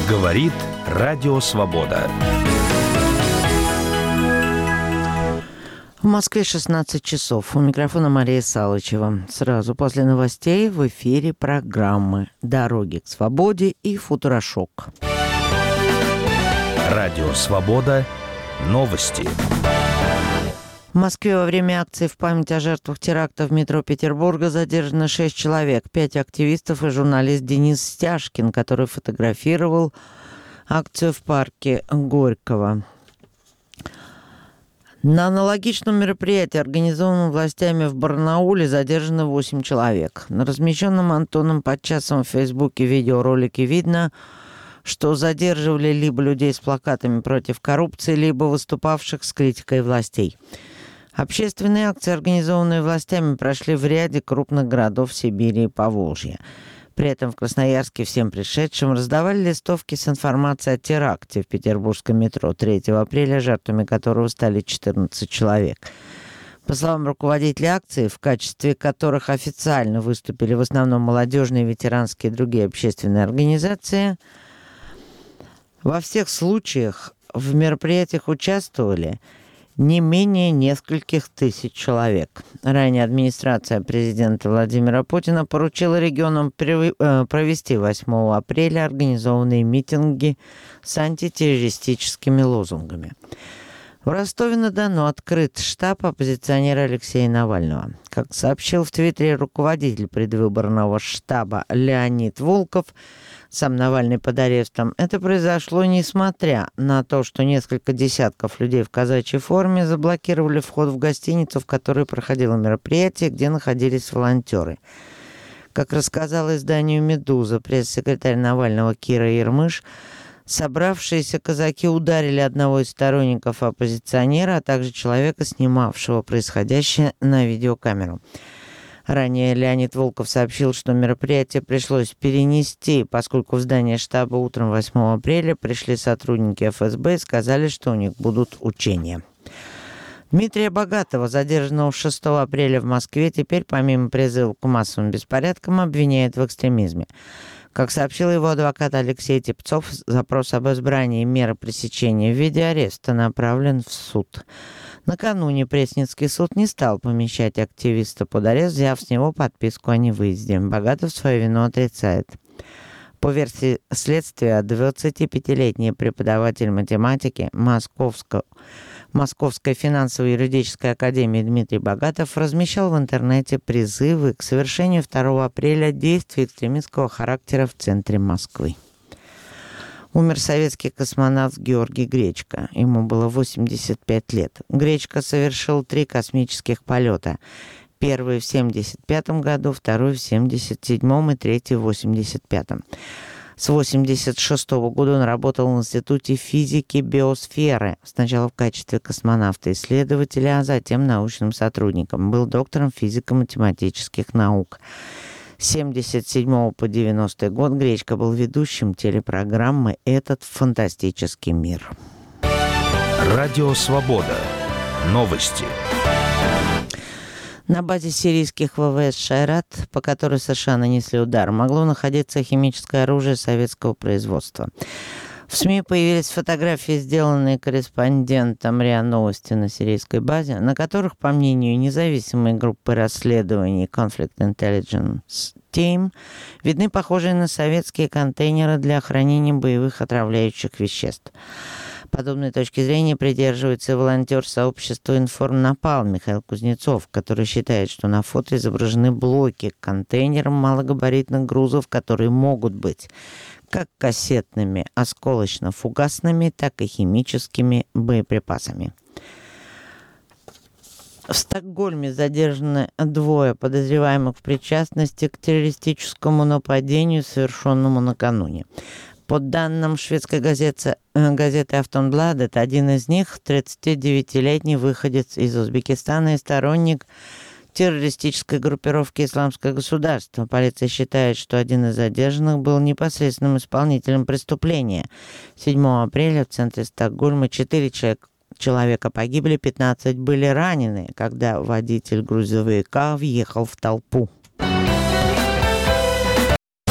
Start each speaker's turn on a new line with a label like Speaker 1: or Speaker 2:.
Speaker 1: Говорит Радио Свобода.
Speaker 2: В Москве 16 часов. У микрофона Мария Салычева. Сразу после новостей в эфире программы «Дороги к свободе» и «Футурошок».
Speaker 1: Радио Свобода. Новости.
Speaker 2: В Москве во время акции в память о жертвах теракта в метро Петербурга задержано 6 человек. 5 активистов и журналист Денис Стяжкин, который фотографировал акцию в парке Горького. На аналогичном мероприятии, организованном властями в Барнауле, задержано 8 человек. На размещенном Антоном Подчасовым в Фейсбуке видеоролике видно, что задерживали либо людей с плакатами против коррупции, либо выступавших с критикой властей. Общественные акции, организованные властями, прошли в ряде крупных городов Сибири и Поволжья. При этом в Красноярске всем пришедшим раздавали листовки с информацией о теракте в петербургском метро 3 апреля, жертвами которого стали 14 человек. По словам руководителей акции, в качестве которых официально выступили в основном молодежные, ветеранские и другие общественные организации, во всех случаях в мероприятиях участвовали не менее нескольких тысяч человек. Ранее администрация президента Владимира Путина поручила регионам провести 8 апреля организованные митинги с антитеррористическими лозунгами. В Ростове-на-Дону открыт штаб оппозиционера Алексея Навального. Как сообщил в Твиттере руководитель предвыборного штаба Леонид Волков, сам Навальный под арестом, это произошло несмотря на то, что несколько десятков людей в казачьей форме заблокировали вход в гостиницу, в которой проходило мероприятие, где находились волонтеры. Как рассказала изданию «Медуза» пресс-секретарь Навального Кира Ермыш, собравшиеся казаки ударили одного из сторонников оппозиционера, а также человека, снимавшего происходящее на видеокамеру. Ранее Леонид Волков сообщил, что мероприятие пришлось перенести, поскольку в здание штаба утром 8 апреля пришли сотрудники ФСБ и сказали, что у них будут учения. Дмитрия Богатова, задержанного 6 апреля в Москве, теперь помимо призыва к массовым беспорядкам обвиняют в экстремизме. Как сообщил его адвокат Алексей Тепцов, запрос об избрании меры пресечения в виде ареста направлен в суд. Накануне Пресницкий суд не стал помещать активиста под арест, взяв с него подписку о невыезде. Богатов свою вину отрицает. По версии следствия, 25-летний преподаватель математики Московской финансово-юридической академии Дмитрий Богатов размещал в интернете призывы к совершению 2 апреля действий экстремистского характера в центре Москвы. Умер советский космонавт Георгий Гречко. Ему было 85 лет. Гречко совершил 3 космических полета. Первый в 1975 году, второй в 1977 и третий в 1985. С 1986 года он работал в Институте физики биосферы, сначала в качестве космонавта-исследователя, а затем научным сотрудником. Был доктором физико-математических наук. С 1977 по 1990 год Гречко был ведущим телепрограммы «Этот фантастический мир».
Speaker 1: Радио Свобода. Новости.
Speaker 2: На базе сирийских ВВС «Шайрат», по которой США нанесли удар, могло находиться химическое оружие советского производства. В СМИ появились фотографии, сделанные корреспондентом РИА Новости на сирийской базе, на которых, по мнению независимой группы расследований Conflict Intelligence Team, видны похожие на советские контейнеры для хранения боевых отравляющих веществ. Подобной точки зрения придерживается волонтер сообщества «Информнапалм» Михаил Кузнецов, который считает, что на фото изображены блоки к контейнерам малогабаритных грузов, которые могут быть как кассетными осколочно-фугасными, так и химическими боеприпасами. В Стокгольме задержаны 2 подозреваемых в причастности к террористическому нападению, совершенному накануне. По данным шведской газеты «Афтонбладет», один из них, 39-летний выходец из Узбекистана и сторонник террористической группировки «Исламское государство». Полиция считает, что один из задержанных был непосредственным исполнителем преступления. 7 апреля в центре Стокгольма 4 человека погибли, 15 были ранены, когда водитель грузовика въехал в толпу.